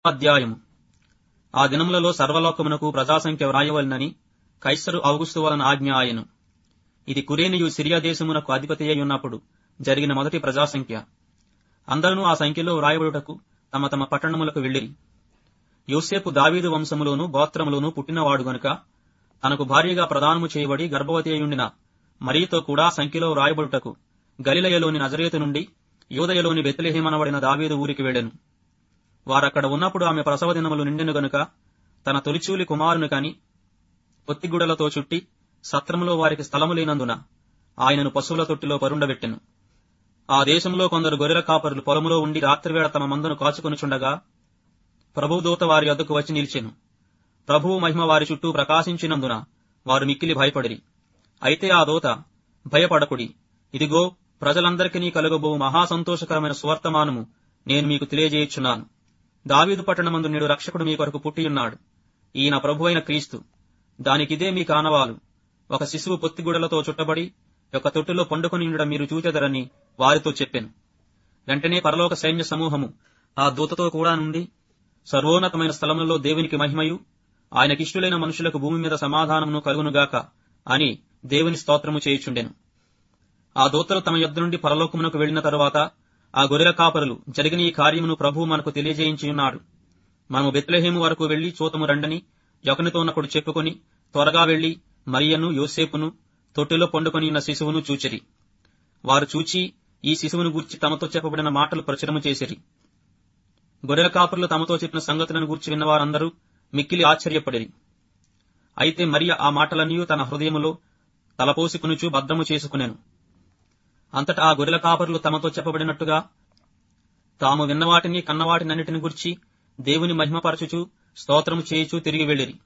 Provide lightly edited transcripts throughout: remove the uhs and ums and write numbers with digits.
అధ్యాయము. ఆ దినములలో సర్వలోకమునకు ప్రజాసంఖ్య వ్రాయవలనని కైసరు ఔగుస్తు వలన ఆజ్ఞ ఆయను. ఇది కురేనియు సిరియా దేశమునకు అధిపతి అయి ఉన్నప్పుడు జరిగిన మొదటి ప్రజాసంఖ్య. అందరూ ఆ సంఖ్యలో వ్రాయబడుటకు తమ తమ పట్టణములకు వెళ్ళిరి. యోసేపు దావీదు వంశములోను గోత్రములోను పుట్టినవాడు గనుక తనకు భార్యగా ప్రదానము చేయబడి గర్భవతి అయ్యుండిన మరియతో కూడా సంఖ్యలో వ్రాయబడుటకు గలిలయలోని నజరేతు నుండి యూదయలోని బెత్లెహేమనబడిన దావీదు ఊరికి వెళ్ళెను. వారక్కడ ఉన్నప్పుడు ఆమె ప్రసవ దినములు నిండెను గనుక తన తొలిచూలి కుమారుని కని పొత్తిగుడలతో చుట్టి సత్రములో వారికి స్థలము లేనందున ఆయనను పశువుల తొట్టిలో పరుండబెట్టెను. ఆ దేశంలో కొందరు గొర్రెల కాపరులు పొలములో ఉండి రాత్రివేళ తమ మందను కాచుకొనుచుండగా ప్రభువు దూత వారి వద్దకు వచ్చి నిలిచెను. ప్రభువు మహిమ వారి చుట్టూ ప్రకాశించినందున వారు మిక్కిలి భయపడిరి. అయితే ఆ దూత, భయపడకుడి, ఇదిగో ప్రజలందరికీ కలుగబోవు మహాసంతోషకరమైన సువర్తమానము నేను మీకు తెలియజేయుచున్నాను. దావీదు పట్టణమందు నేడు రక్షకుడు మీ కొరకు పుట్టియున్నాడు. ఈయన ప్రభువైన క్రీస్తు. దానికిదే మీ కానవాలు. ఒక శిశువు పొత్తిగుడలతో చుట్టబడి ఒక తొట్టిలో పండుకొని ఉండడం మీరు చూచెదరని వారితో చెప్పెను. వెంటనే పరలోక సైన్య సమూహము ఆ దూతతో కూడా నుండి, సర్వోన్నతమైన స్థలములలో దేవునికి మహిమయు, ఆయనకిష్టులైన మనుషులకు భూమి మీద సమాధానమును కలుగునుగాక అని దేవుని స్తోత్రము చేయుచుండెను. ఆ దూతలు తమ యొద్ద నుండి పరలోకమునకు వెళ్లిన తరువాత ఆ గొర్రెల కాపరులు, జరిగిన ఈ కార్యమును ప్రభువు మనకు తెలియజేయించియున్నాడు. మనము బెత్లెహేము వరకు వెళ్లి చూతము రండని ఒకనితోనొకడు చెప్పుకొని త్వరగా వెళ్లి మరియను యోసేపును తొట్టిలో పండుకొని ఉన్న శిశువును చూచిరి. వారు చూచి ఈ శిశువును గూర్చి తమతో చెప్పబడిన మాటలు ప్రచురము చేసిరి. గొర్రెల కాపరులు తమతో చెప్పిన సంగతులను గూర్చి విన్నవారందరూ మిక్కిలి ఆశ్చర్యపడిరి. అయితే మరియ ఆ మాటలన్నీ తన హృదయములో తలపోసుకునుచు భద్రము చేసుకునెను. అంతటా ఆ గొర్రెల కాపరులు తమతో చెప్పబడినట్టుగా తాము విన్నవాటిని కన్నవాటినన్నిటిని గురించి దేవుని మహిమపరచుచు స్తోత్రము చేయుచు తిరిగి వెళ్లిరి.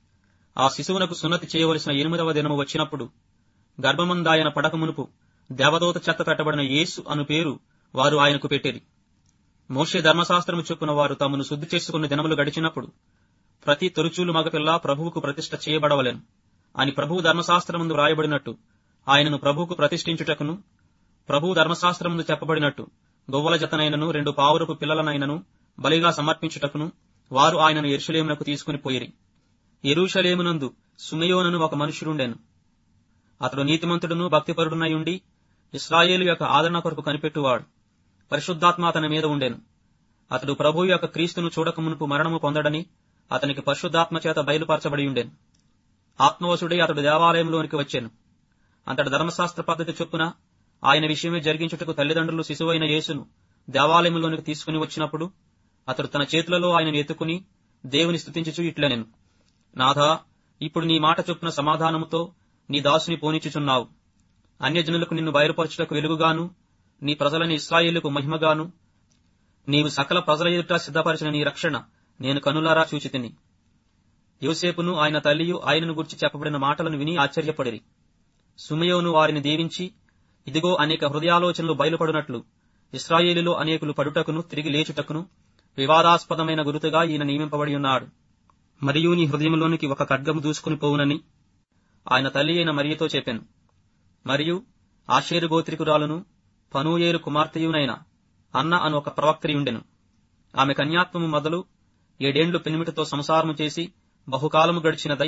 ఆ శిశువునకు సున్నతి చేయవలసిన 8వ దినము వచ్చినప్పుడు గర్భమందాయన పడకమునుపు దేవదూత చెత్త పెట్టబడిన యేసు అను పేరు వారు ఆయనకు పెట్టిరి. మోషే ధర్మశాస్త్రము చొప్పున వారు తమను శుద్ధి చేసుకున్న దినములు గడిచినప్పుడు ప్రతి తొలిచూలు మగపిల్ల ప్రభువుకు ప్రతిష్ఠ చేయబడవలెను అని ప్రభువు ధర్మశాస్త్రముందు వ్రాయబడినట్టు ఆయనను ప్రభువుకు ప్రతిష్ఠించుటకును, ప్రభువు ధర్మశాస్త్రముందు చెప్పబడినట్టు గొవ్వల జతనైనను 2 పావురపు పిల్లలనైనను బలిగా సమర్పించుటకును వారు ఆయనను యెరూషలేమునకు తీసుకుని పోయిరి. యెరూషలేమునందు సిమెయోనను ఒక మనుష్యుడుండెను. అతడు నీతిమంతుడును భక్తిపరుడునయుండి ఇశ్రాయేలు యొక్క ఆదరణ కొరకు కనిపెట్టువాడు. పరిశుద్ధాత్మ అతని మీద ఉండెను. అతడు ప్రభువు యొక్క క్రీస్తును చూడకమునుపు మరణము పొందడని అతనికి పరిశుద్ధాత్మ చేత బయలుపరచబడి ఉండెను. ఆత్మవశుడై అతడు దేవాలయంలోనికి వచ్చెను. అంతటి ధర్మశాస్త్ర పద్ధతి చొప్పున ఆయన విషయమే జరిగించుటకు తల్లిదండ్రులు శిశువైన యేసును దేవాలయంలోనికి తీసుకుని వచ్చినప్పుడు అతడు తన చేతులలో ఆయనను ఎత్తుకుని దేవుని స్తుతించుచు ఇట్లనెను, నాథా, ఇప్పుడు నీ మాట చొప్పున సమాధానముతో నీ దాసుని పోనిచ్చుచున్నావు. అన్యజనులకు నిన్ను బయలుపరచుటకు వెలుగుగాను, నీ ప్రజలని ఇశ్రాయేలుకు మహిమగాను, నీవు సకల ప్రజల ఎదుట సిద్ధపరిచిన నీ రక్షణ నేను కనులారా చూచితిని. యోసేపును ఆయన తల్లియు ఆయనను గురించి చెప్పబడిన మాటలను విని ఆశ్చర్యపడిరి. సిమెయోను వారిని దీవించి, ఇదిగో అనేక హృదయాలోచనలు బయలుపడినట్లు ఇశ్రాయేలులో అనేకులు పడుటకును తిరిగి లేచుటకును వివాదాస్పదమైన గురుతుగా ఈయన నియమింపబడి ఉన్నాడు. మరియు నీ హృదయంలోనికి ఒక ఖడ్గము దూసుకుని పోవునని ఆయన తల్లి అయిన మరియతో చెప్పెను. మరియు ఆషేరు గోత్రికురాలును పనూయేలు కుమార్తెయునైన అన్న అను ఒక ప్రవక్త్రి ఉండెను. ఆమె కన్యాత్వము మొదలు 7 ఏండ్లు పెనిమిటితో సంసారము చేసి బహుకాలము గడిచినదై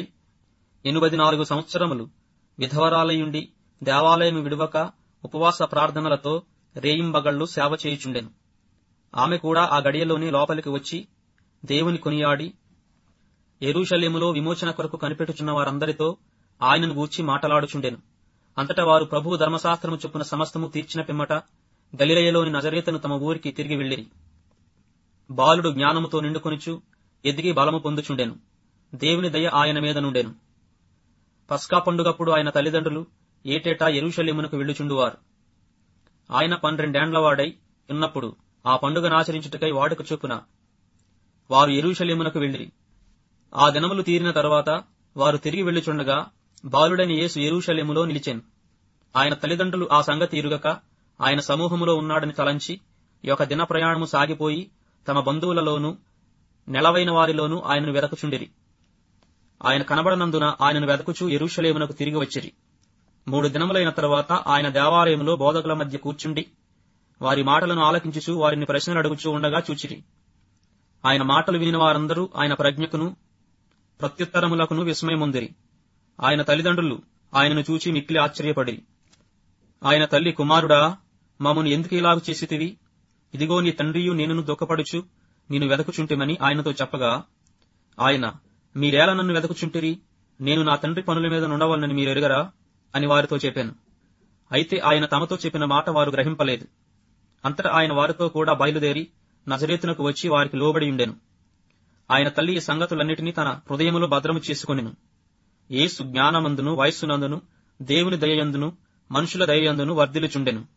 84 సంవత్సరములు విధవరాలయుండి దేవాలయము విడువక ఉపవాస ప్రార్థనలతో రేయింబగళ్లు సేవ చేయుచుండెను. ఆమె కూడా ఆ గడియలోనే లోపలికి వచ్చి దేవుని కొనియాడి యెరూషలేములో విమోచన కొరకు కనిపెట్టుచున్న వారందరితో ఆయనను గూర్చి మాటలాడుచుండెను. అంతటా వారు ప్రభువు ధర్మశాస్త్రము చొప్పున సమస్తము తీర్చిన పిమ్మట గలిలయలోని నజరేతును తమ ఊరికి తిరిగి వెళ్లిరి. బాలుడు జ్ఞానముతో నిండుకొనుచు ఎదిగి బలము పొందుచుండెను. దేవుని దయ ఆయన మీద నుండెను. పస్కా పండుగప్పుడు ఆయన తల్లిదండ్రులు ఏటేటా యెరూషలేమునకు వెళ్ళుచుండువారు. ఆయన 12 ఏండ్లవాడై ఉన్నప్పుడు ఆ పండుగనాచరించుటకై వాడుక చొప్పున వారు యెరూషలేమునకు వెళ్లిరి. ఆ దినములు తీరిన తరువాత వారు తిరిగి వెళ్ళుచుండగా బాలుడైన యేసు యెరూషలేములో నిలిచెను. ఆయన తల్లిదండ్రులు ఆ సంగతి ఎరుగక ఆయన సమూహములో ఉన్నాడని తలంచి ఒక దిన ప్రయాణము సాగిపోయి తమ బంధువులలోనూ నెలవైన వారిలోనూ ఆయనను వెదకుచుండిరి. ఆయన కనబడనందున ఆయనను వెదకుచూ యెరూషలేమునకు తిరిగి వచ్చిరి. 3 దినములైన తరువాత ఆయన దేవాలయంలో బోధకుల మధ్య కూర్చుండి వారి మాటలను ఆలకించుచూ వారిని ప్రశ్నలు అడుగుచూ ఉండగా చూచిరి. ఆయన మాటలు వినిన వారందరూ ఆయన ప్రజ్ఞకును ప్రత్యుత్తరములకును విస్మయముందిరి. ఆయన తల్లిదండ్రులు ఆయనను చూచి మిక్కిలి ఆశ్చర్యపడిరి. ఆయన తల్లి, కుమారుడా, మమ్మను ఎందుకు ఇలాగు చేసితివి? ఇదిగో నీ తండ్రియు నేనును దుఃఖపడుచు నిన్ను వెదకుచుంటిమని ఆయనతో చెప్పగా, ఆయన, మీరేలా నన్ను వెదకుచుంటిరి? నేను నా తండ్రి పనుల మీద నుండవలనని మీరెరుగరా అని వారితో చెప్పాను. అయితే ఆయన తమతో చెప్పిన మాట వారు గ్రహింపలేదు. అంతటా ఆయన వారితో కూడా బయలుదేరి నజరేతునకు వచ్చి వారికి లోబడి ఉండెను. ఆయన తల్లి ఈ సంగతులన్నిటినీ తన హృదయములో భద్రము చేసుకొనెను. యేసు జ్ఞానమందును వయస్సునందును దేవుని దయయందును మనుషుల దయయందును వర్ధిల్లుచుండెను.